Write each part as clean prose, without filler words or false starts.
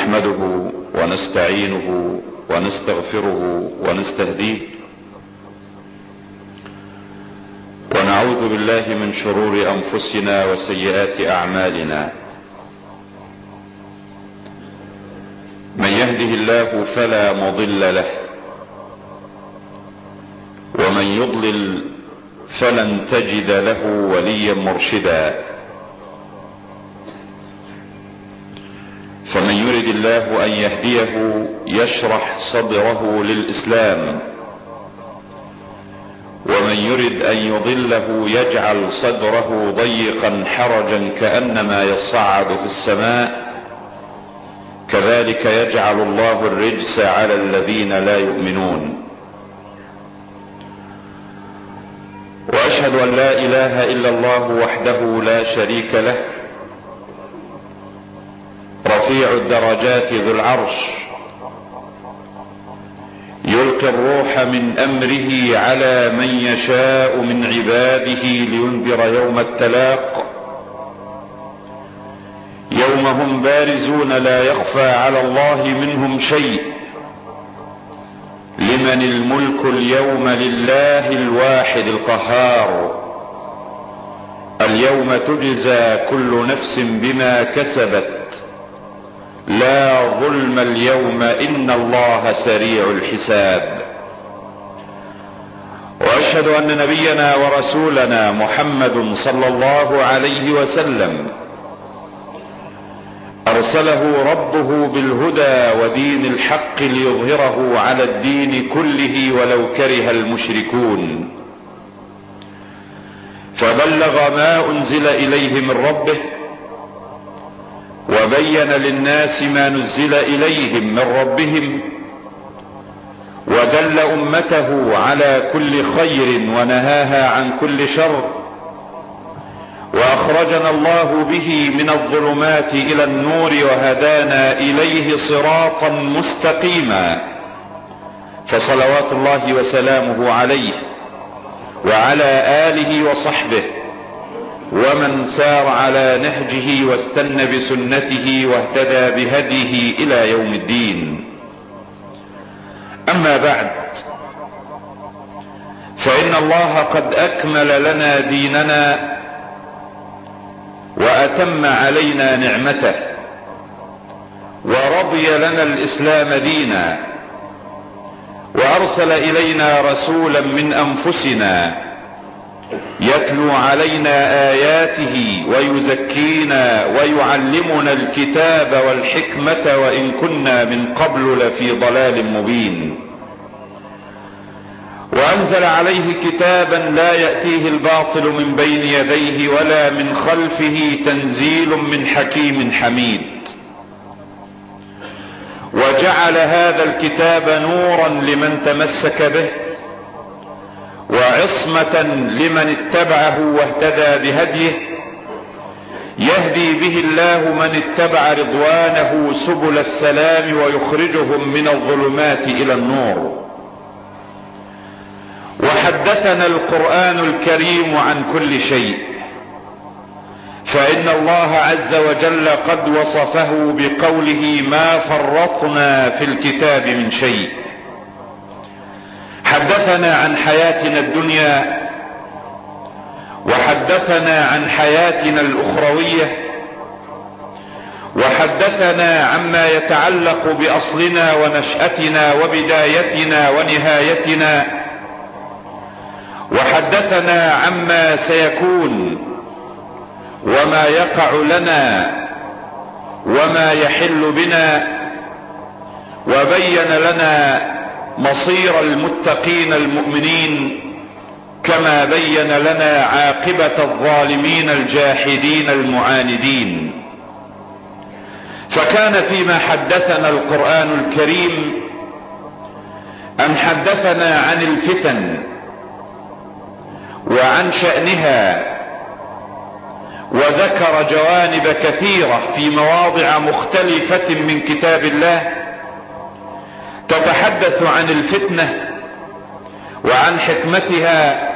نحمده ونستعينه ونستغفره ونستهديه، ونعوذ بالله من شرور أنفسنا وسيئات أعمالنا. من يهده الله فلا مضل له، ومن يضلل فلن تجد له وليا مرشدا. فمن يرد الله أن يهديه يشرح صدره للإسلام، ومن يرد أن يضله يجعل صدره ضيقا حرجا كأنما يصعد في السماء. كذلك يجعل الله الرجس على الذين لا يؤمنون. وأشهد أن لا إله إلا الله وحده لا شريك له، رفيع الدرجات ذو العرش، يلقي الروح من أمره على من يشاء من عباده لينذر يوم التلاق، يوم هم بارزون لا يخفى على الله منهم شيء. لمن الملك اليوم؟ لله الواحد القهار. اليوم تجزى كل نفس بما كسبت، لا ظلم اليوم إن الله سريع الحساب. وأشهد أن نبينا ورسولنا محمد صلى الله عليه وسلم أرسله ربه بالهدى ودين الحق ليظهره على الدين كله ولو كره المشركون. فبلغ ما أنزل إليه من ربه، وبين للناس ما نزل إليهم من ربهم، ودل أمته على كل خير ونهاها عن كل شر، وأخرجنا الله به من الظلمات إلى النور وهدانا إليه صراطا مستقيما. فصلوات الله وسلامه عليه وعلى آله وصحبه ومن سار على نهجه واستنى بسنته واهتدى بهديه إلى يوم الدين. أما بعد، فإن الله قد أكمل لنا ديننا وأتم علينا نعمته، ورضي لنا الإسلام دينا، وأرسل إلينا رسولا من أنفسنا يتلو علينا آياته ويزكينا ويعلمنا الكتاب والحكمة، وإن كنا من قبل لفي ضلال مبين. وأنزل عليه كتابا لا يأتيه الباطل من بين يديه ولا من خلفه، تنزيل من حكيم حميد. وجعل هذا الكتاب نورا لمن تمسك به، وعصمة لمن اتبعه واهتدى بهديه، يهدي به الله من اتبع رضوانه سبل السلام ويخرجهم من الظلمات إلى النور. وحدثنا القرآن الكريم عن كل شيء، فإن الله عز وجل قد وصفه بقوله ما فرطنا في الكتاب من شيء. حدثنا عن حياتنا الدنيا، وحدثنا عن حياتنا الأخروية، وحدثنا عما يتعلق بأصلنا ونشأتنا وبدايتنا ونهايتنا، وحدثنا عما سيكون وما يقع لنا وما يحل بنا، وبين لنا مصير المتقين المؤمنين، كما بين لنا عاقبة الظالمين الجاحدين المعاندين. فكان فيما حدثنا القرآن الكريم أن حدثنا عن الفتن وعن شأنها، وذكر جوانب كثيرة في مواضع مختلفة من كتاب الله تتحدث عن الفتنة وعن حكمتها،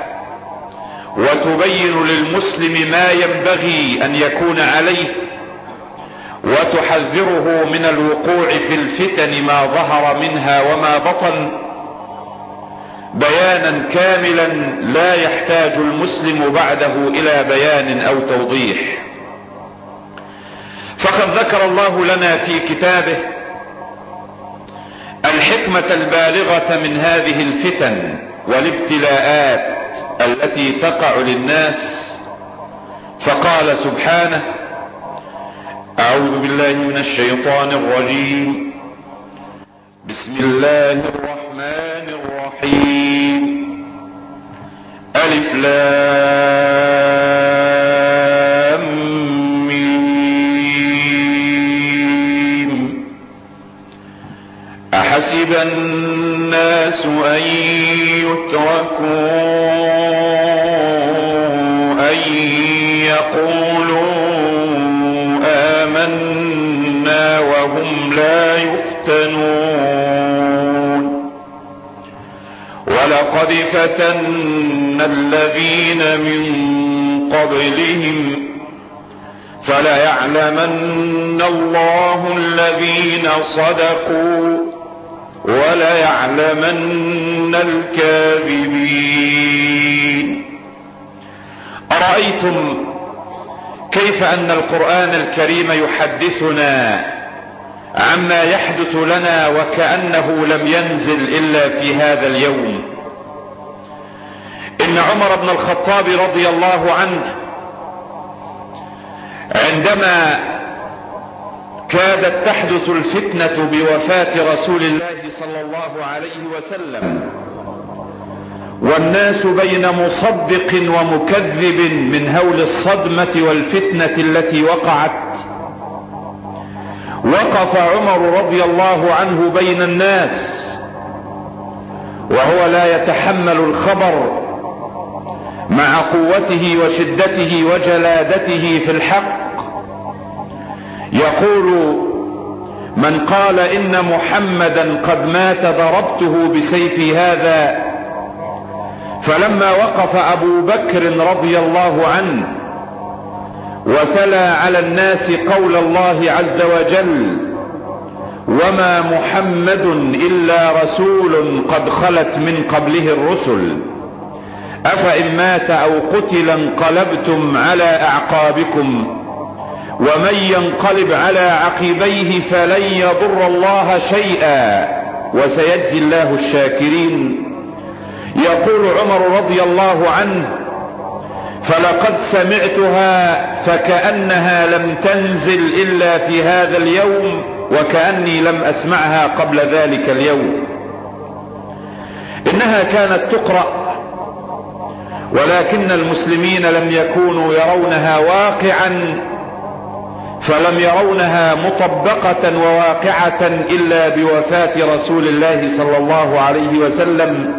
وتبين للمسلم ما ينبغي أن يكون عليه، وتحذره من الوقوع في الفتن ما ظهر منها وما بطن بيانا كاملا لا يحتاج المسلم بعده الى بيان او توضيح. فقد ذكر الله لنا في كتابه الحكمة البالغة من هذه الفتن والابتلاءات التي تقع للناس، فقال سبحانه: أعوذ بالله من الشيطان الرجيم، بسم الله الرحمن الرحيم، ألف لام ميم، أحسب الناس أن يتركوا أن يقولوا آمنا وهم لا يفتنون، ولقد فتنا الذين من قبلهم فليعلمن الله الذين صدقوا وليعلمن الكاذبين. أرأيتم كيف أن القرآن الكريم يحدثنا عما يحدث لنا وكأنه لم ينزل إلا في هذا اليوم. إن عمر بن الخطاب رضي الله عنه عندما كادت تحدث الفتنة بوفاة رسول الله صلى الله عليه وسلم والناس بين مصدق ومكذب من هول الصدمة والفتنة التي وقعت، وقف عمر رضي الله عنه بين الناس وهو لا يتحمل الخبر مع قوته وشدته وجلادته في الحق، يقول: من قال إن محمدا قد مات ضربته بسيفي هذا. فلما وقف أبو بكر رضي الله عنه وتلا على الناس قول الله عز وجل: وما محمد إلا رسول قد خلت من قبله الرسل أفإن مات أو قتل انقلبتم على أعقابكم ومن ينقلب على عقبيه فلن يضر الله شيئا وسيجزي الله الشاكرين. يقول عمر رضي الله عنه: فلقد سمعتها فكأنها لم تنزل إلا في هذا اليوم وكأني لم أسمعها قبل ذلك اليوم. إنها كانت تقرأ ولكن المسلمين لم يكونوا يرونها واقعا، فلم يرونها مطبقة وواقعة إلا بوفاة رسول الله صلى الله عليه وسلم.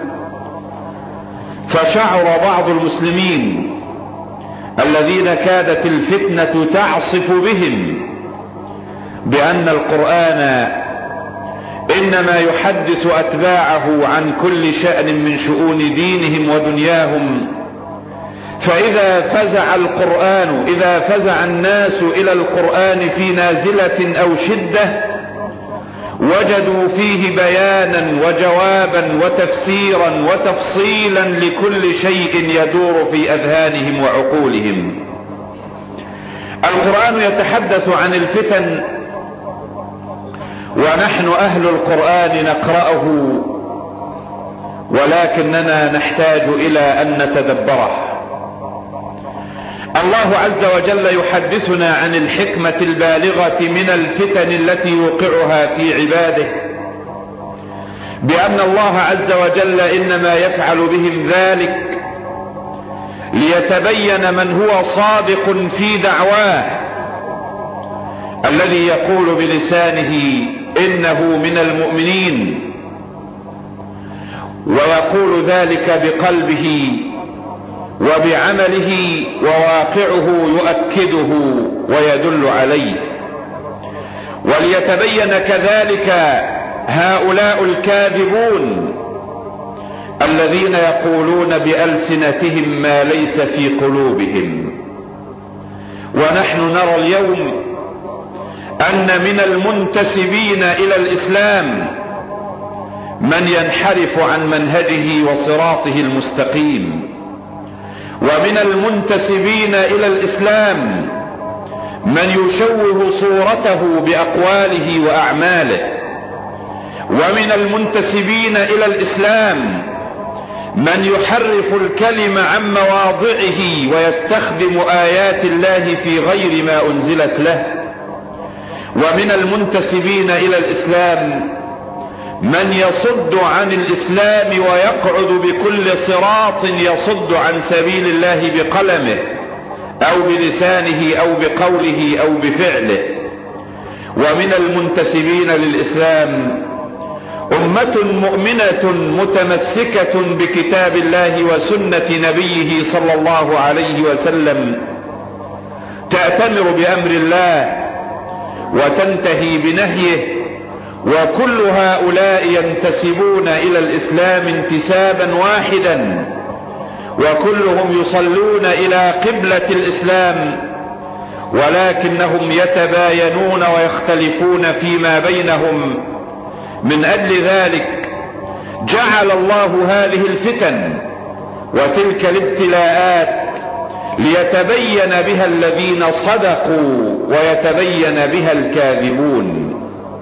فشعر بعض المسلمين الذين كادت الفتنة تعصف بهم بأن القرآن إنما يحدث أتباعه عن كل شأن من شؤون دينهم ودنياهم، فإذا فزع القرآن، إذا فزع الناس إلى القرآن في نازلة أو شدة وجدوا فيه بيانا وجوابا وتفسيرا وتفصيلا لكل شيء يدور في أذهانهم وعقولهم. القرآن يتحدث عن الفتن ونحن أهل القرآن نقرأه، ولكننا نحتاج إلى أن نتدبره. الله عز وجل يحدثنا عن الحكمة البالغة من الفتن التي يوقعها في عباده، بأن الله عز وجل إنما يفعل بهم ذلك ليتبين من هو صادق في دعواه، الذي يقول بلسانه إنه من المؤمنين ويقول ذلك بقلبه وبعمله، وواقعه يؤكده ويدل عليه. وليتبين كذلك هؤلاء الكاذبون الذين يقولون بألسنتهم ما ليس في قلوبهم. ونحن نرى اليوم أن من المنتسبين إلى الإسلام من ينحرف عن منهجه وصراطه المستقيم، ومن المنتسبين إلى الإسلام من يشوه صورته بأقواله وأعماله، ومن المنتسبين إلى الإسلام من يحرف الكلم عن مواضعه ويستخدم آيات الله في غير ما أنزلت له، ومن المنتسبين إلى الإسلام من يصد عن الإسلام ويقعد بكل صراط يصد عن سبيل الله بقلمه أو بلسانه أو بقوله أو بفعله. ومن المنتسبين للإسلام أمة مؤمنة متمسكة بكتاب الله وسنة نبيه صلى الله عليه وسلم، تأتمر بأمر الله وتنتهي بنهيه، وكل هؤلاء ينتسبون إلى الإسلام انتسابا واحدا، وكلهم يصلون إلى قبلة الإسلام، ولكنهم يتباينون ويختلفون فيما بينهم. من أجل ذلك جعل الله هذه الفتن وتلك الابتلاءات ليتبين بها الذين صدقوا ويتبين بها الكاذبون.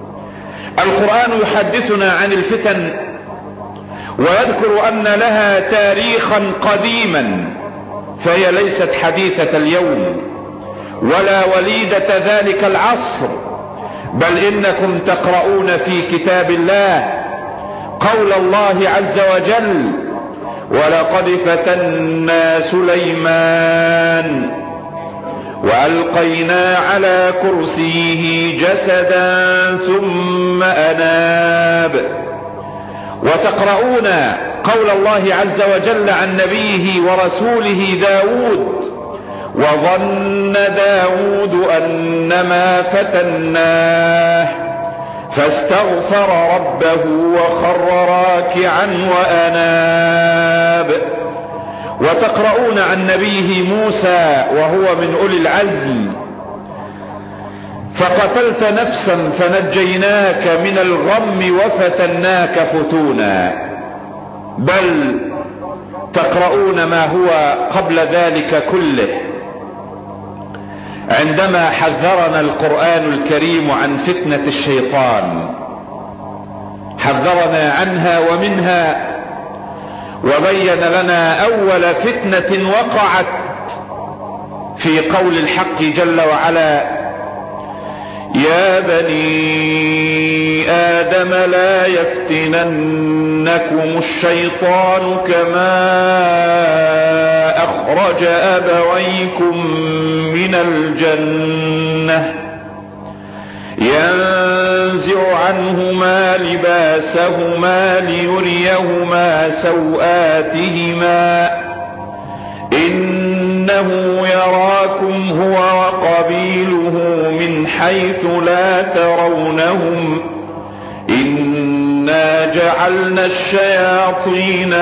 القرآن يحدثنا عن الفتن ويذكر أن لها تاريخا قديما، فهي ليست حديثة اليوم ولا وليدة ذلك العصر، بل إنكم تقرؤون في كتاب الله قول الله عز وجل: ولقد فتنا سليمان وألقينا على كرسيه جسدا ثم أناب. وتقرؤون قول الله عز وجل عن نبيه ورسوله داود: وظن داود أنما فتناه فاستغفر ربه وخر راكعا وأناب. وتقرؤون عن نبيه موسى وهو من أولي العزم: فقتلت نفسا فنجيناك من الغم وفتناك فتونا. بل تقرؤون ما هو قبل ذلك كله عندما حذرنا القرآن الكريم عن فتنة الشيطان، حذرنا عنها ومنها، وبين لنا أول فتنة وقعت في قول الحق جل وعلا: يا بني آدم لا يفتننكم الشيطان كما أخرج أبويكم من الجنة ينزع عنهما لباسهما ليريهما سوآتهما إنه يراكم هو وقبيله من حيث لا ترونهم إنا جعلنا الشياطين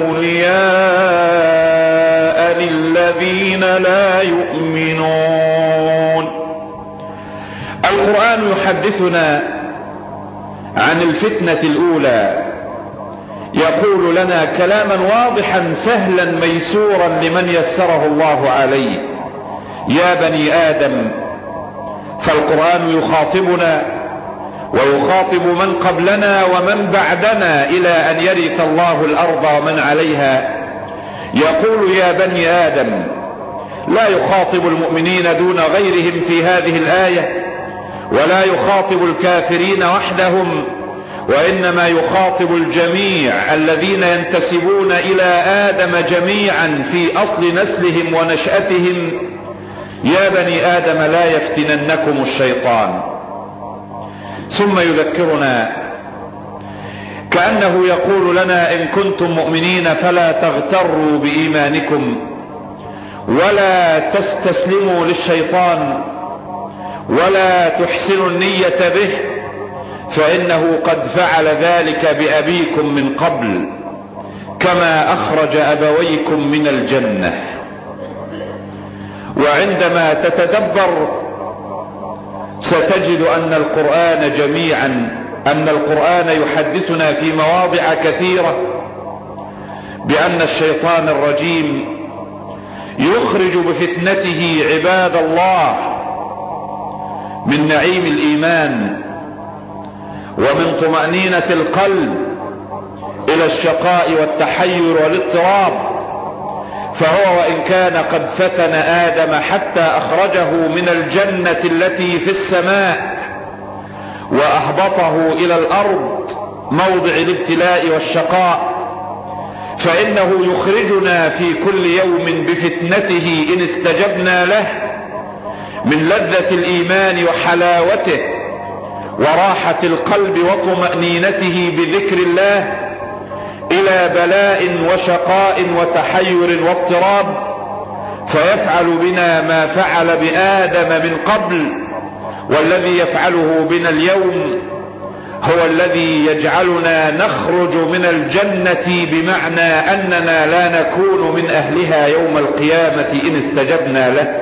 أولياء للذين لا يؤمنون. القرآن يحدثنا عن الفتنة الأولى، يقول لنا كلاما واضحا سهلا ميسورا لمن يسره الله عليه: يا بني آدم. فالقرآن يخاطبنا ويخاطب من قبلنا ومن بعدنا إلى أن يرث الله الأرض ومن عليها. يقول يا بني آدم، لا يخاطب المؤمنين دون غيرهم في هذه الآية، ولا يخاطب الكافرين وحدهم، وإنما يخاطب الجميع الذين ينتسبون إلى آدم جميعا في أصل نسلهم ونشأتهم. يا بني آدم لا يفتننكم الشيطان. ثم يذكرنا كأنه يقول لنا: إن كنتم مؤمنين فلا تغتروا بإيمانكم ولا تستسلموا للشيطان ولا تحسنوا النية به، فإنه قد فعل ذلك بأبيكم من قبل كما أخرج أبويكم من الجنة. وعندما تتدبر ستجد أن القرآن يحدثنا في مواضع كثيرة بأن الشيطان الرجيم يخرج بفتنته عباد الله من نعيم الإيمان ومن طمأنينة القلب إلى الشقاء والتحير والاضطراب. فهو وإن كان قد فتن آدم حتى أخرجه من الجنة التي في السماء وأهبطه إلى الأرض موضع الابتلاء والشقاء، فإنه يخرجنا في كل يوم بفتنته إن استجبنا له من لذة الإيمان وحلاوته وراحة القلب وطمأنينته بذكر الله إلى بلاء وشقاء وتحير واضطراب، فيفعل بنا ما فعل بآدم من قبل، والذي يفعله بنا اليوم هو الذي يجعلنا نخرج من الجنة، بمعنى أننا لا نكون من أهلها يوم القيامة إن استجبنا له.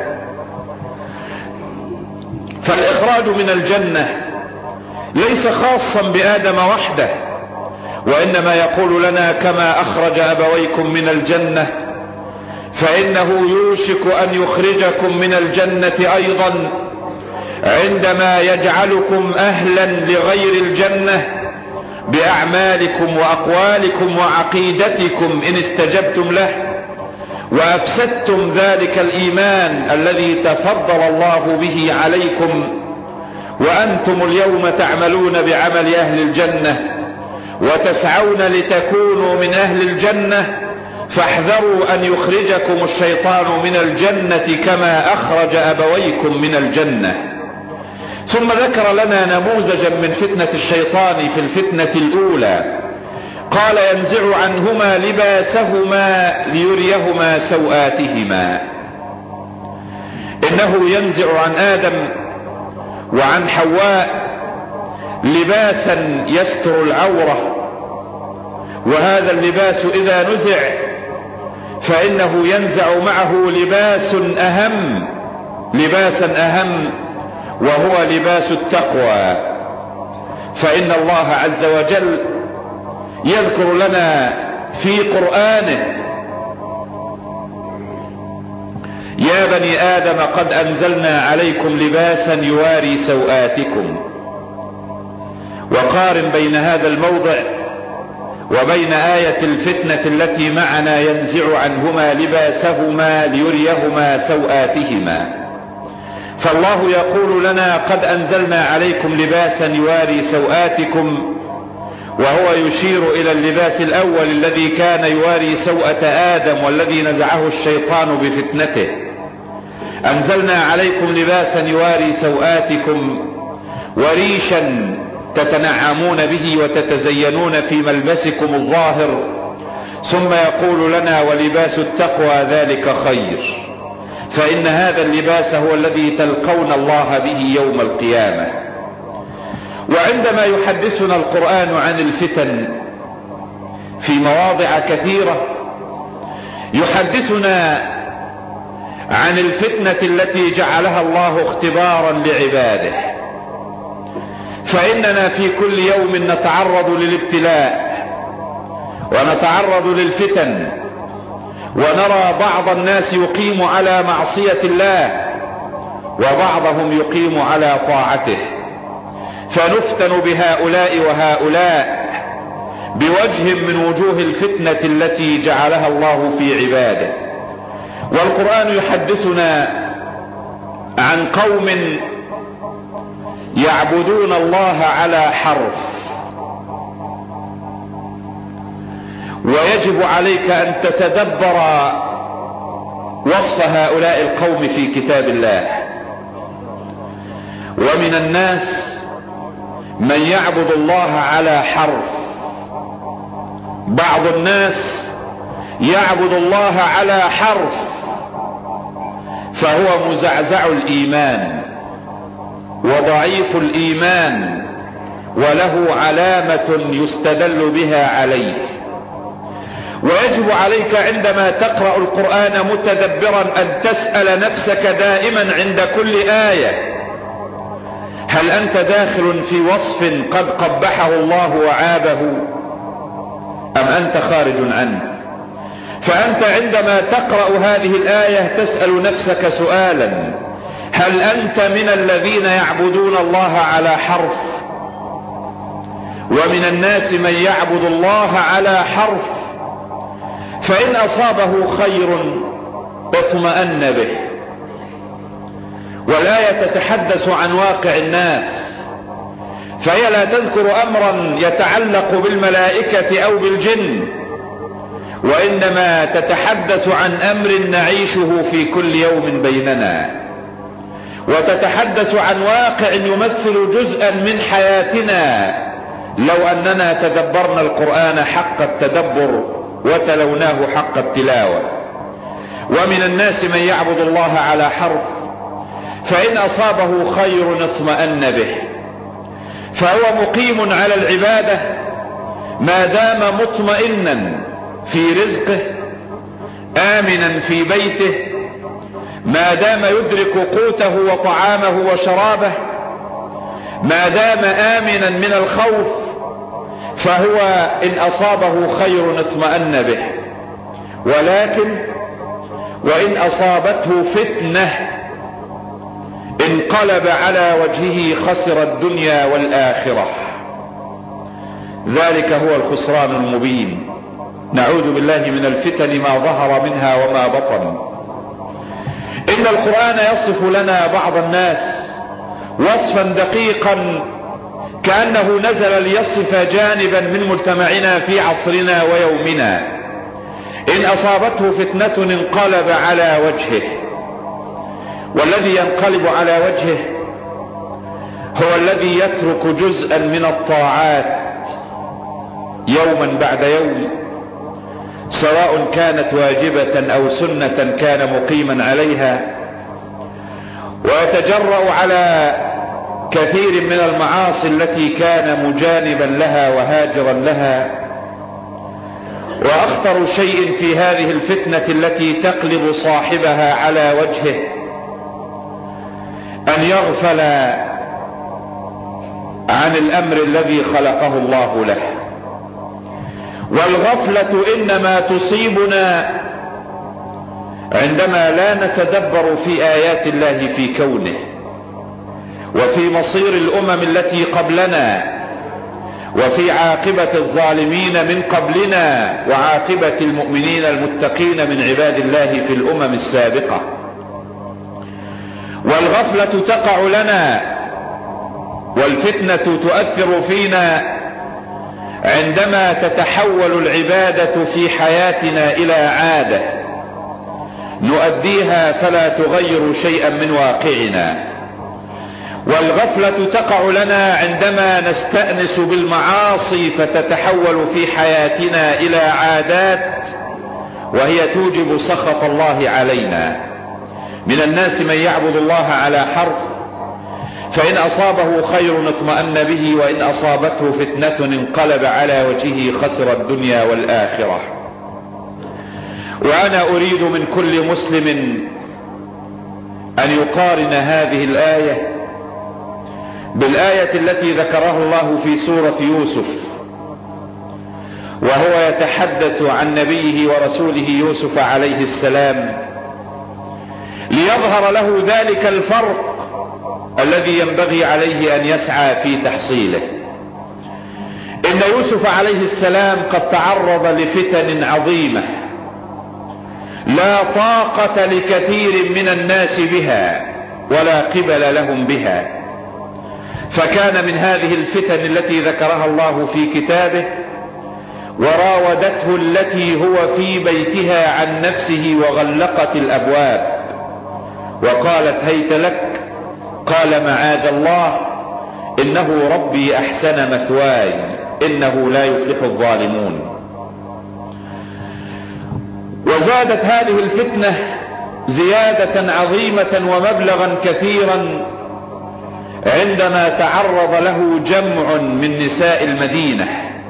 فالإخراج من الجنة ليس خاصا بآدم وحده، وإنما يقول لنا كما أخرج أبويكم من الجنة فإنه يوشك أن يخرجكم من الجنة أيضا عندما يجعلكم أهلا لغير الجنة بأعمالكم وأقوالكم وعقيدتكم إن استجبتم له وأفسدتم ذلك الإيمان الذي تفضل الله به عليكم، وأنتم اليوم تعملون بعمل أهل الجنة وتسعون لتكونوا من أهل الجنة، فاحذروا أن يخرجكم الشيطان من الجنة كما أخرج أبويكم من الجنة. ثم ذكر لنا نموذجا من فتنة الشيطان في الفتنة الأولى، قال: ينزع عنهما لباسهما ليريهما سوآتهما. إنه ينزع عن آدم وعن حواء لباسا يستر العورة، وهذا اللباس إذا نزع فإنه ينزع معه لباسا أهم وهو لباس التقوى. فإن الله عز وجل يذكر لنا في قرآنه: يا بني آدم قد أنزلنا عليكم لباسا يواري سوآتكم. وقارن بين هذا الموضع وبين آية الفتنة التي معنا: ينزع عنهما لباسهما ليريهما سوآتهما. فالله يقول لنا: قد أنزلنا عليكم لباسا يواري سوآتكم، وهو يشير إلى اللباس الأول الذي كان يواري سوءة آدم والذي نزعه الشيطان بفتنته. أنزلنا عليكم لباسا يواري سوآتكم وريشا تتنعمون به وتتزينون في ملبسكم الظاهر، ثم يقول لنا: ولباس التقوى ذلك خير، فإن هذا اللباس هو الذي تلقون الله به يوم القيامة. وعندما يحدثنا القرآن عن الفتن في مواضع كثيرة، يحدثنا عن الفتنة التي جعلها الله اختبارا لعباده. فإننا في كل يوم نتعرض للابتلاء ونتعرض للفتن، ونرى بعض الناس يقيم على معصية الله وبعضهم يقيم على طاعته، فنفتن بهؤلاء وهؤلاء بوجه من وجوه الفتنة التي جعلها الله في عباده. والقرآن يحدثنا عن قوم يعبدون الله على حرف، ويجب عليك أن تتدبر وصف هؤلاء القوم في كتاب الله. ومن الناس من يعبد الله على حرف، بعض الناس يعبد الله على حرف فهو مزعزع الإيمان وضعيف الإيمان وله علامة يستدل بها عليه. ويجب عليك عندما تقرأ القرآن متدبرا أن تسأل نفسك دائما عند كل آية: هل أنت داخل في وصف قد قبحه الله وعابه أم أنت خارج عنه؟ فأنت عندما تقرأ هذه الآية تسأل نفسك سؤالا: هل أنت من الذين يعبدون الله على حرف؟ ومن الناس من يعبد الله على حرف، فإن أصابه خير اطمأن به. والآية تتحدث عن واقع الناس، فهي لا تذكر أمرا يتعلق بالملائكة أو بالجن، وإنما تتحدث عن أمر نعيشه في كل يوم بيننا، وتتحدث عن واقع يمثل جزءا من حياتنا لو أننا تدبرنا القرآن حق التدبر وتلوناه حق التلاوة. ومن الناس من يعبد الله على حرف، فإن أصابه خير اطمأن به، فهو مقيم على العبادة ما دام مطمئنا في رزقه، آمنا في بيته، ما دام يدرك قوته وطعامه وشرابه، ما دام آمنا من الخوف، فهو إن أصابه خير اطمأن به. ولكن وإن أصابته فتنة انقلب على وجهه خسر الدنيا والآخرة. ذلك هو الخسران المبين. نعوذ بالله من الفتن ما ظهر منها وما بطن. إن القرآن يصف لنا بعض الناس وصفا دقيقا كأنه نزل ليصف جانبا من مجتمعنا في عصرنا ويومنا. إن أصابته فتنة انقلب على وجهه، والذي ينقلب على وجهه هو الذي يترك جزءا من الطاعات يوما بعد يوم، سواء كانت واجبة أو سنة كان مقيما عليها، ويتجرأ على كثير من المعاصي التي كان مجانبا لها وهاجرا لها. وأخطر شيء في هذه الفتنة التي تقلب صاحبها على وجهه أن يغفل عن الأمر الذي خلقه الله له. والغفلة إنما تصيبنا عندما لا نتدبر في آيات الله في كونه وفي مصير الأمم التي قبلنا وفي عاقبة الظالمين من قبلنا وعاقبة المؤمنين المتقين من عباد الله في الأمم السابقة. والغفلة تقع لنا والفتنة تؤثر فينا عندما تتحول العبادة في حياتنا إلى عادة نؤديها فلا تغير شيئا من واقعنا. والغفلة تقع لنا عندما نستأنس بالمعاصي فتتحول في حياتنا إلى عادات وهي توجب سخط الله علينا. من الناس من يعبد الله على حرف، فإن أصابه خير اطمأن به، وإن أصابته فتنة انقلب على وجهه خسر الدنيا والآخرة. وأنا أريد من كل مسلم أن يقارن هذه الآية بالآية التي ذكرها الله في سورة يوسف، وهو يتحدث عن نبيه ورسوله يوسف عليه السلام ليظهر له ذلك الفرق الذي ينبغي عليه أن يسعى في تحصيله. إن يوسف عليه السلام قد تعرض لفتن عظيمة لا طاقة لكثير من الناس بها ولا قبل لهم بها. فكان من هذه الفتن التي ذكرها الله في كتابه: وراودته التي هو في بيتها عن نفسه وغلقت الأبواب وقالت هيت لك، قال معاذ الله إنه ربي أحسن مثواي إنه لا يفلح الظالمون. وزادت هذه الفتنة زيادة عظيمة ومبلغا كثيرا عندما تعرض له جمع من نساء المدينة.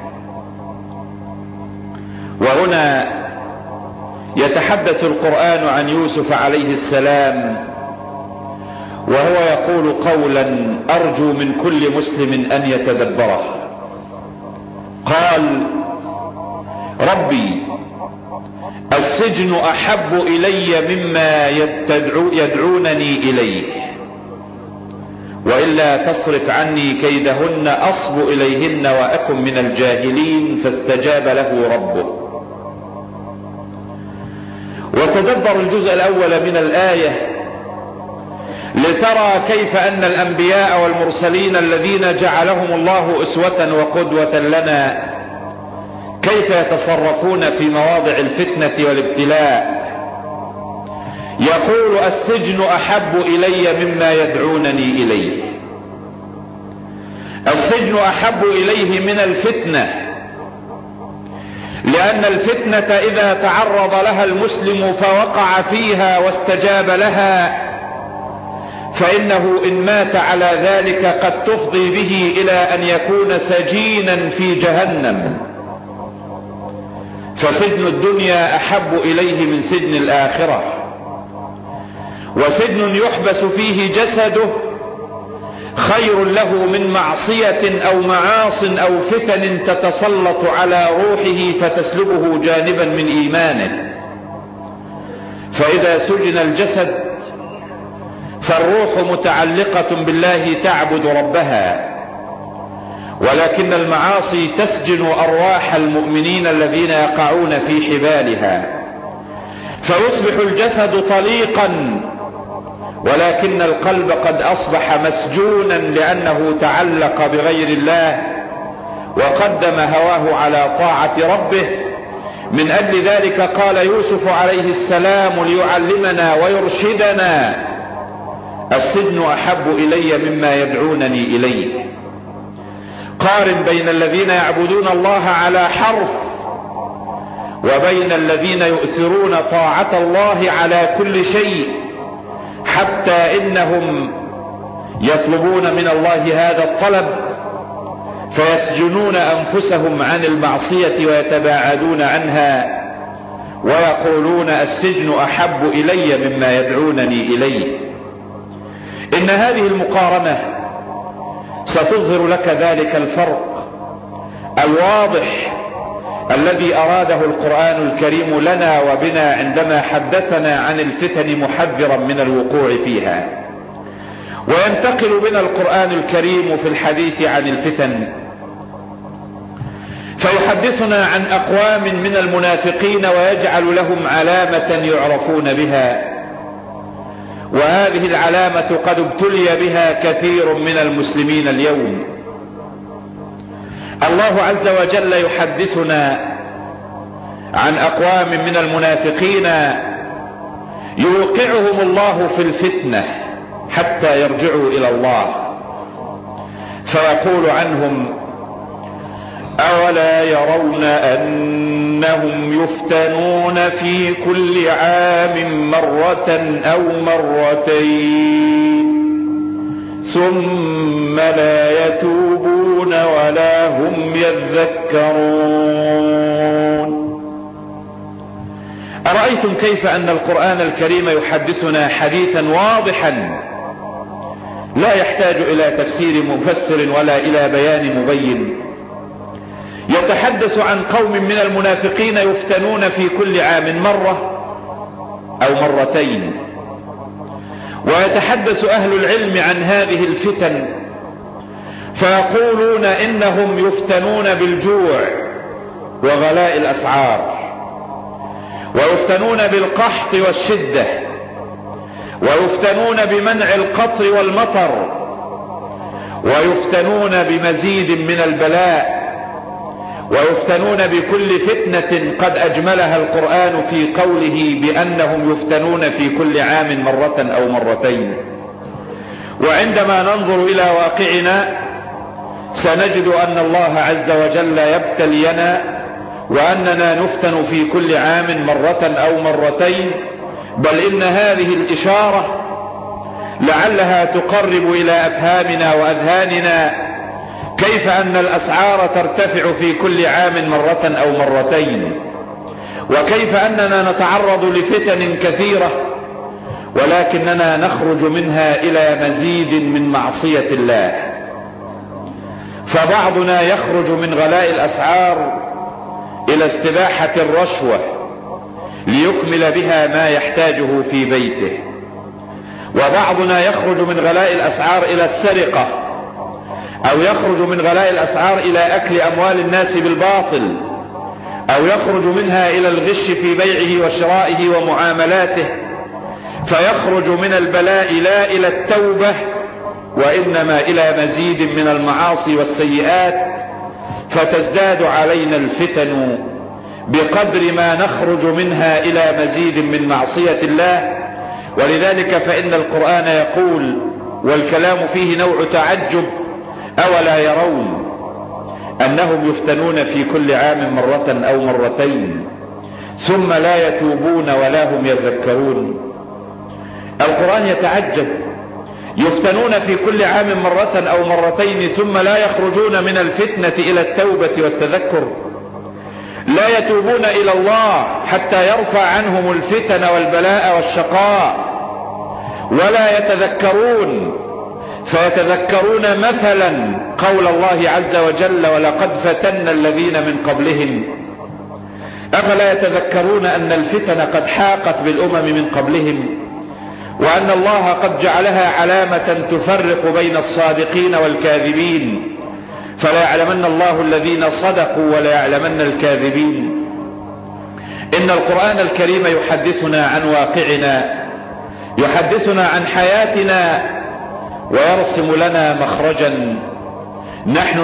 وهنا يتحدث القرآن عن يوسف عليه السلام وهو يقول قولا أرجو من كل مسلم أن يتدبره. قال: ربي، السجن أحب إلي مما يدعونني إليه، وإلا تصرف عني كيدهن أصب إليهن وأكن من الجاهلين. فاستجاب له ربه. وتدبر الجزء الأول من الآية لترى كيف أن الأنبياء والمرسلين الذين جعلهم الله أسوة وقدوة لنا كيف يتصرفون في مواضع الفتنة والابتلاء. يقول: السجن أحب إلي مما يدعونني إليه. السجن أحب إليه من الفتنة، لأن الفتنة إذا تعرض لها المسلم فوقع فيها واستجاب لها فإنه إن مات على ذلك قد تفضي به إلى أن يكون سجينا في جهنم. فسجن الدنيا أحب إليه من سجن الآخرة. وسجن يحبس فيه جسده خير له من معصية أو معاص أو فتن تتسلط على روحه فتسلبه جانبا من إيمانه. فإذا سجن الجسد فالروح متعلقة بالله تعبد ربها، ولكن المعاصي تسجن أرواح المؤمنين الذين يقعون في حبالها، فيصبح الجسد طليقا ولكن القلب قد أصبح مسجونا لأنه تعلق بغير الله وقدم هواه على طاعة ربه. من أجل ذلك قال يوسف عليه السلام ليعلمنا ويرشدنا: السجن أحب إلي مما يدعونني إليه. قارن بين الذين يعبدون الله على حرف وبين الذين يؤثرون طاعة الله على كل شيء، حتى إنهم يطلبون من الله هذا الطلب فيسجنون أنفسهم عن المعصية ويتباعدون عنها ويقولون: السجن أحب إلي مما يدعونني إليه. إن هذه المقارنة ستظهر لك ذلك الفرق الواضح الذي أراده القرآن الكريم لنا وبنا عندما حدثنا عن الفتن محذرا من الوقوع فيها. وينتقل بنا القرآن الكريم في الحديث عن الفتن فيحدثنا عن أقوام من المنافقين ويجعل لهم علامة يعرفون بها، وهذه العلامة قد ابتلي بها كثير من المسلمين اليوم. الله عز وجل يحدثنا عن أقوام من المنافقين يوقعهم الله في الفتنة حتى يرجعوا إلى الله، فيقول عنهم: أولا يرون أنهم يفتنون في كل عام مرة أو مرتين ثم لا يتوبون ولا هم يذكرون. أرأيتم كيف أن القرآن الكريم يحدثنا حديثا واضحا لا يحتاج إلى تفسير مفسر ولا إلى بيان مبين. يتحدث عن قوم من المنافقين يفتنون في كل عام مرة أو مرتين، ويتحدث أهل العلم عن هذه الفتن فيقولون إنهم يفتنون بالجوع وغلاء الأسعار، ويفتنون بالقحط والشدة، ويفتنون بمنع القطر والمطر، ويفتنون بمزيد من البلاء، ويفتنون بكل فتنة قد أجملها القرآن في قوله بأنهم يفتنون في كل عام مرة أو مرتين. وعندما ننظر إلى واقعنا سنجد أن الله عز وجل يبتلينا وأننا نفتن في كل عام مرة أو مرتين، بل إن هذه الإشارة لعلها تقرب إلى أفهامنا وأذهاننا كيف أن الأسعار ترتفع في كل عام مرة أو مرتين، وكيف أننا نتعرض لفتن كثيرة، ولكننا نخرج منها إلى مزيد من معصية الله. فبعضنا يخرج من غلاء الأسعار إلى استباحة الرشوة ليكمل بها ما يحتاجه في بيته، وبعضنا يخرج من غلاء الأسعار إلى السرقة، أو يخرج من غلاء الأسعار إلى أكل أموال الناس بالباطل، أو يخرج منها إلى الغش في بيعه وشرائه ومعاملاته، فيخرج من البلاء لا إلى التوبة وإنما إلى مزيد من المعاصي والسيئات، فتزداد علينا الفتن بقدر ما نخرج منها إلى مزيد من معصية الله. ولذلك فإن القرآن يقول، والكلام فيه نوع تعجب: أولا يرون أنهم يفتنون في كل عام مرة أو مرتين ثم لا يتوبون ولا هم يذكرون. القرآن يتعجب، يفتنون في كل عام مرة أو مرتين ثم لا يخرجون من الفتنة إلى التوبة والتذكر، لا يتوبون إلى الله حتى يرفع عنهم الفتن والبلاء والشقاء، ولا يتذكرون فيتذكرون مثلا قول الله عز وجل: ولقد فتنا الذين من قبلهم. أفلا يتذكرون أن الفتن قد حاقت بالأمم من قبلهم، وأن الله قد جعلها علامة تفرق بين الصادقين والكاذبين، فلا يعلمن الله الذين صدقوا ولا يعلمن الكاذبين. إن القرآن الكريم يحدثنا عن واقعنا، يحدثنا عن حياتنا، ويرسم لنا مخرجا. نحن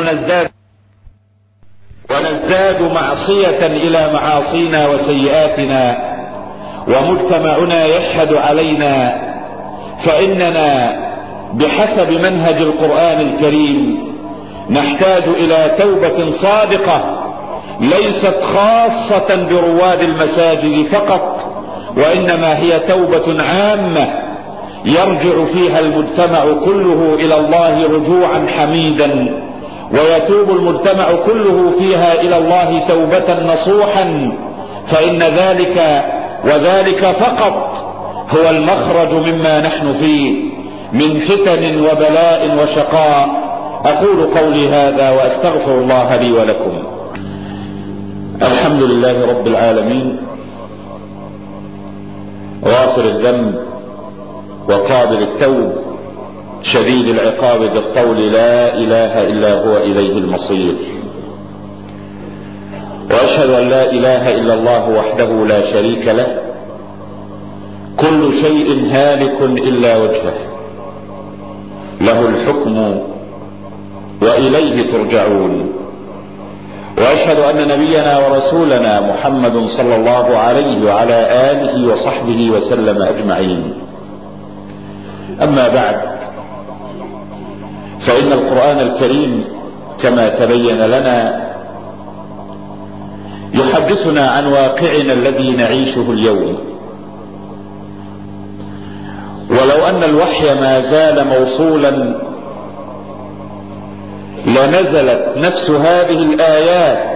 ونزداد معصية إلى معاصينا وسيئاتنا، ومجتمعنا يشهد علينا، فإننا بحسب منهج القرآن الكريم نحتاج إلى توبة صادقة ليست خاصة برواد المساجد فقط، وإنما هي توبة عامة يرجع فيها المجتمع كله إلى الله رجوعا حميدا، ويتوب المجتمع كله فيها إلى الله توبة نصوحا، فإن ذلك وذلك فقط هو المخرج مما نحن فيه من فتن وبلاء وشقاء. أقول قولي هذا وأستغفر الله لي ولكم. الحمد لله رب العالمين، غافر الذنب وقابل التوب، شديد العقاب بالقول: لا إله إلا هو إليه المصير. وأشهد أن لا إله إلا الله وحده لا شريك له، كل شيء هالك إلا وجهه، له الحكم وإليه ترجعون. وأشهد أن نبينا ورسولنا محمد صلى الله عليه وعلى آله وصحبه وسلم أجمعين. أما بعد، فإن القرآن الكريم كما تبين لنا يحدثنا عن واقعنا الذي نعيشه اليوم. ولو أن الوحي ما زال موصولا لنزلت نفس هذه الآيات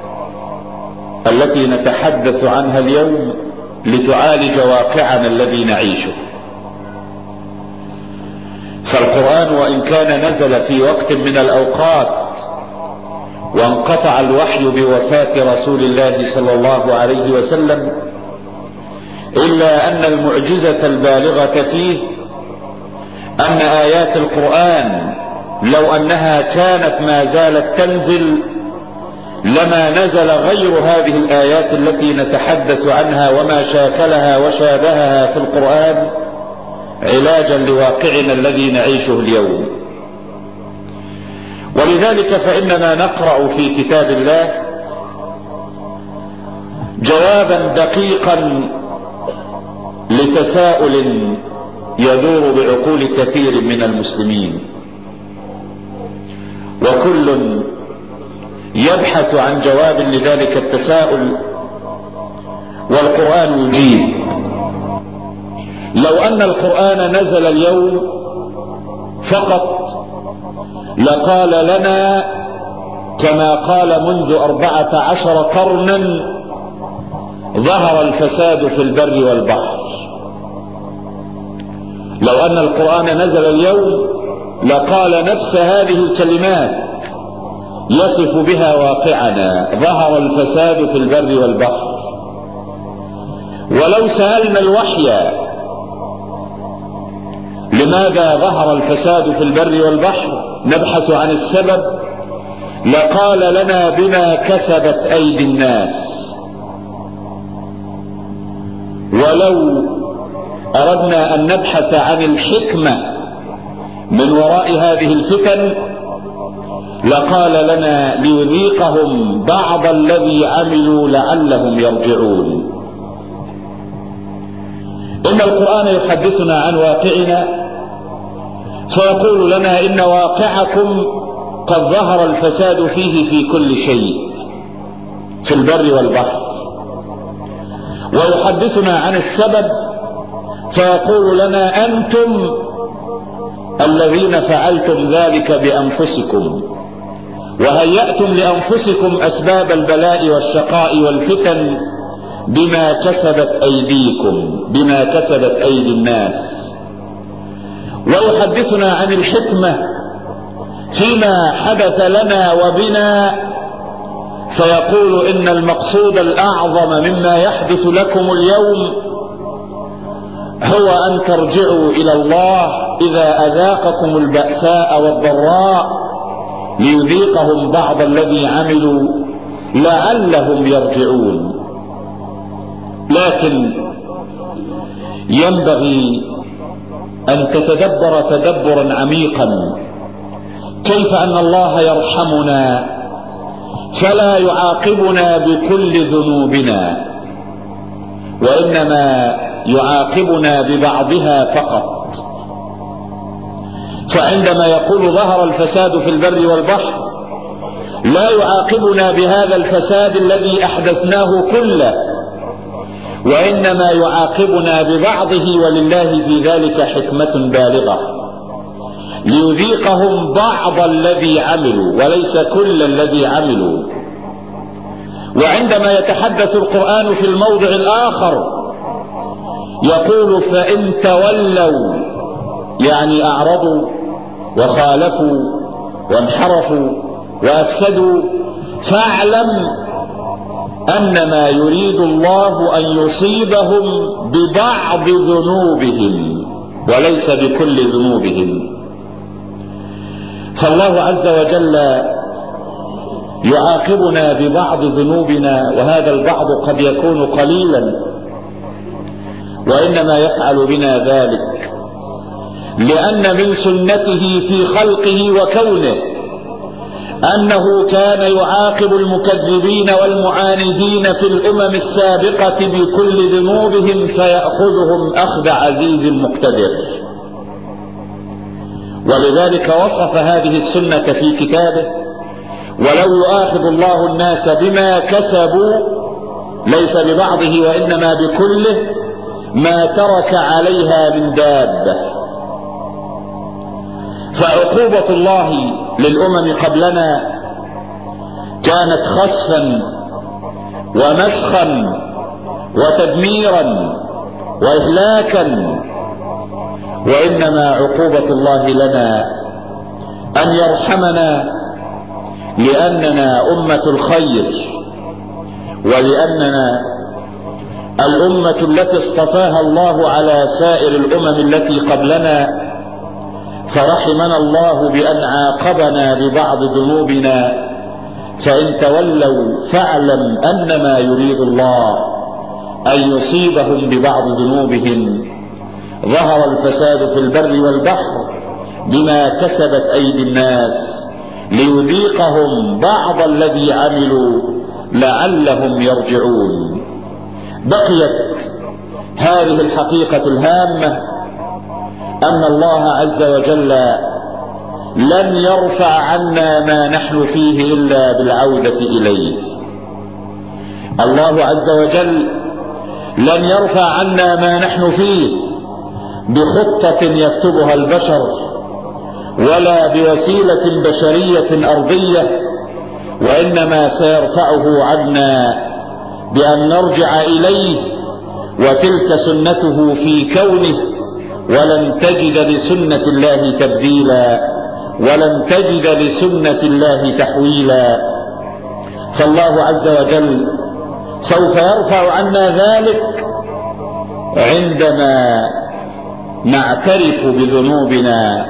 التي نتحدث عنها اليوم لتعالج واقعنا الذي نعيشه. فالقرآن وإن كان نزل في وقت من الأوقات وانقطع الوحي بوفاة رسول الله صلى الله عليه وسلم، إلا أن المعجزة البالغة فيه أن آيات القرآن لو أنها كانت ما زالت تنزل لما نزل غير هذه الآيات التي نتحدث عنها وما شاكلها وشابهها في القرآن علاجا لواقعنا الذي نعيشه اليوم. ولذلك فإننا نقرأ في كتاب الله جوابا دقيقا لتساؤل يدور بعقول كثير من المسلمين، وكل يبحث عن جواب لذلك التساؤل، والقرآن يجيب. لو أن القرآن نزل اليوم فقط لقال لنا كما قال منذ 14 قرنا: ظهر الفساد في البر والبحر. لو أن القرآن نزل اليوم لقال نفس هذه الكلمات يصف بها واقعنا: ظهر الفساد في البر والبحر. ولو سألنا الوحي لماذا ظهر الفساد في البر والبحر نبحث عن السبب، لقال لنا: بما كسبت أيدي الناس. ولو أردنا أن نبحث عن الحكمة من وراء هذه الفتن لقال لنا: ليذيقهم بعض الذي عملوا لعلهم يرجعون. إن القرآن يحدثنا عن واقعنا فيقول لنا: إن واقعكم قد ظهر الفساد فيه في كل شيء، في البر والبحر. ويحدثنا عن السبب فيقول لنا: أنتم الذين فعلتم ذلك بأنفسكم، وهيأتم لأنفسكم أسباب البلاء والشقاء والفتن بما كسبت أيديكم، بما كسبت أيدي الناس. ويحدثنا عن الحكمة فيما حدث لنا وبنا فيقول: إن المقصود الأعظم مما يحدث لكم اليوم هو أن ترجعوا إلى الله إذا أذاقكم البأساء والضراء ليذيقهم بعض الذي عملوا لعلهم يرجعون. لكن ينبغي أن تتدبر تدبرا عميقا كيف أن الله يرحمنا فلا يعاقبنا بكل ذنوبنا، وإنما يعاقبنا ببعضها فقط. فعندما يقول ظهر الفساد في البر والبحر لا يعاقبنا بهذا الفساد الذي أحدثناه كله، وإنما يعاقبنا ببعضه، ولله في ذلك حكمة بالغة، ليذيقهم بعض الذي عملوا وليس كل الذي عملوا. وعندما يتحدث القرآن في الموضع الآخر يقول: فإن تولوا، يعني أعرضوا وخالفوا وانحرفوا وأفسدوا، فاعلم أنما يريد الله أن يصيبهم ببعض ذنوبهم وليس بكل ذنوبهم. فالله عز وجل يعاقبنا ببعض ذنوبنا، وهذا البعض قد يكون قليلا، وإنما يفعل بنا ذلك لأن من سنته في خلقه وكونه أنه كان يعاقب المكذبين والمعاندين في الأمم السابقة بكل ذنوبهم فيأخذهم أخذ عزيز مقتدر. ولذلك وصف هذه السنة في كتابه: ولو يؤاخذ الله الناس بما كسبوا ليس ببعضه وإنما بكله ما ترك عليها من دابة. فعقوبة الله للأمم قبلنا كانت خسفا ومسخا وتدميرا وإهلاكا، وإنما عقوبة الله لنا أن يرحمنا لأننا أمة الخير، ولأننا الأمة التي اصطفاها الله على سائر الأمم التي قبلنا، فرحمنا الله بأن عاقبنا ببعض ذنوبنا. فإن تولوا فاعلم أنما يريد الله أن يصيبهم ببعض ذنوبهم. ظهر الفساد في البر والبحر بما كسبت أيدي الناس ليذيقهم بعض الذي عملوا لعلهم يرجعون. بقيت هذه الحقيقة الهامة أن الله عز وجل لن يرفع عنا ما نحن فيه إلا بالعودة إليه. الله عز وجل لن يرفع عنا ما نحن فيه بخطة يكتبها البشر ولا بوسيلة بشرية أرضية، وإنما سيرفعه عنا بأن نرجع إليه، وتلك سنته في كونه ولن تجد لسنة الله تبديلا، ولن تجد لسنة الله تحويلا. فالله عز وجل سوف يرفع عنا ذلك عندما نعترف بذنوبنا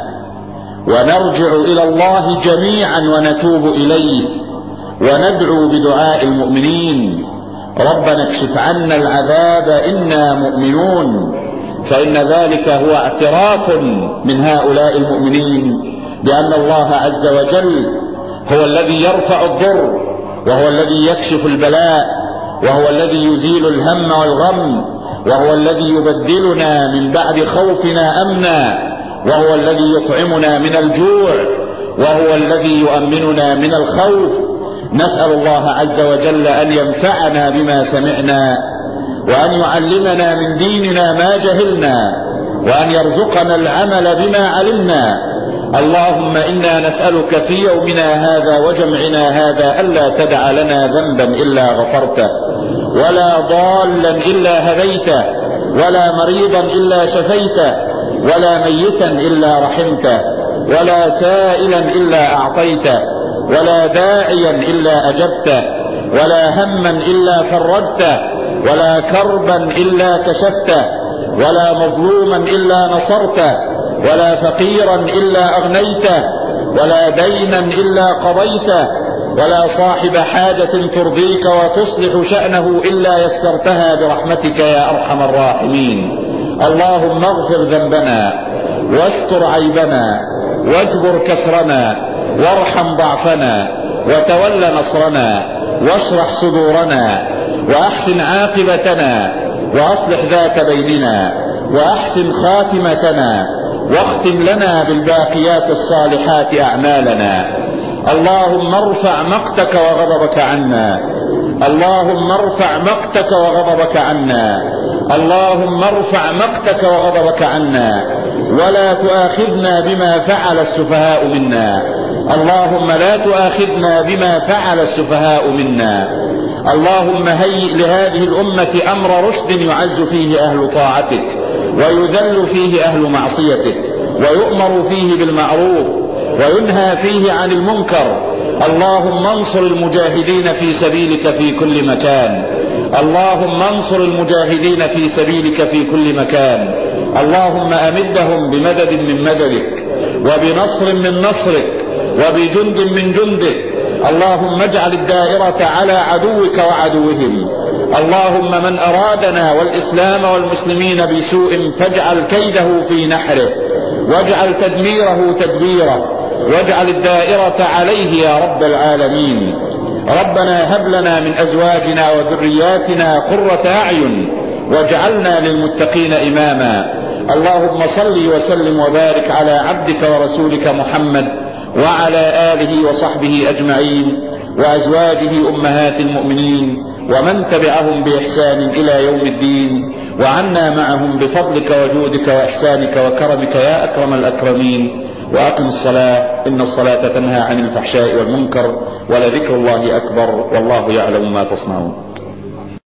ونرجع إلى الله جميعا ونتوب إليه وندعو بدعاء المؤمنين: ربنا اكشف عنا العذاب إنا مؤمنون. فإن ذلك هو اعتراف من هؤلاء المؤمنين بأن الله عز وجل هو الذي يرفع الضر، وهو الذي يكشف البلاء، وهو الذي يزيل الهم والغم، وهو الذي يبدلنا من بعد خوفنا أمنا، وهو الذي يطعمنا من الجوع، وهو الذي يؤمننا من الخوف. نسأل الله عز وجل أن ينفعنا بما سمعنا، وأن يعلمنا من ديننا ما جهلنا، وأن يرزقنا العمل بما علمنا. اللهم إنا نسألك في يومنا هذا وجمعنا هذا ألا تدع لنا ذنبا إلا غفرته، ولا ضالا إلا هديته، ولا مريضا إلا شفيته، ولا ميتا إلا رحمته، ولا سائلا إلا أعطيته، ولا داعيا إلا أجبته، ولا هما إلا فرجته، ولا كربا إلا كشفته، ولا مظلوما إلا نصرته، ولا فقيرا إلا أغنيته، ولا دينا إلا قضيته، ولا صاحب حاجة ترضيك وتصلح شأنه إلا يسرتها برحمتك يا أرحم الراحمين. اللهم اغفر ذنبنا واستر عيبنا واجبر كسرنا وارحم ضعفنا وتول نصرنا واشرح صدورنا وأحسن عاقبتنا وأصلح ذات بيننا وأحسن خاتمتنا واختم لنا بالباقيات الصالحات أعمالنا. اللهم ارفع مقتك وغضبك عنا، اللهم ارفع مقتك وغضبك عنا، اللهم ارفع مقتك وغضبك عنا، ولا تؤاخذنا بما فعل السفهاء منا. اللهم لا تؤاخذنا بما فعل السفهاء منا. اللهم هيئ لهذه الأمة أمر رشد يعز فيه أهل طاعتك ويذل فيه أهل معصيتك، ويؤمر فيه بالمعروف وينهى فيه عن المنكر. اللهم انصر المجاهدين في سبيلك في كل مكان، اللهم انصر المجاهدين في سبيلك في كل مكان. اللهم أمدهم بمدد من مددك وبنصر من نصرك وبجند من جندك. اللهم اجعل الدائرة على عدوك وعدوهم. اللهم من أرادنا والإسلام والمسلمين بسوء فاجعل كيده في نحره، واجعل تدميره تدبيره، واجعل الدائرة عليه يا رب العالمين. ربنا هب لنا من أزواجنا وذرياتنا قرة أعين واجعلنا للمتقين إماما. اللهم صل وسلم وبارك على عبدك ورسولك محمد وعلى آله وصحبه أجمعين، وأزواجه أمهات المؤمنين، ومن تبعهم بإحسان إلى يوم الدين، وعنا معهم بفضلك وجودك وإحسانك وكرمك يا أكرم الأكرمين. وأقم الصلاة إن الصلاة تنهى عن الفحشاء والمنكر، ولذكر الله أكبر، والله يعلم ما تصنعون.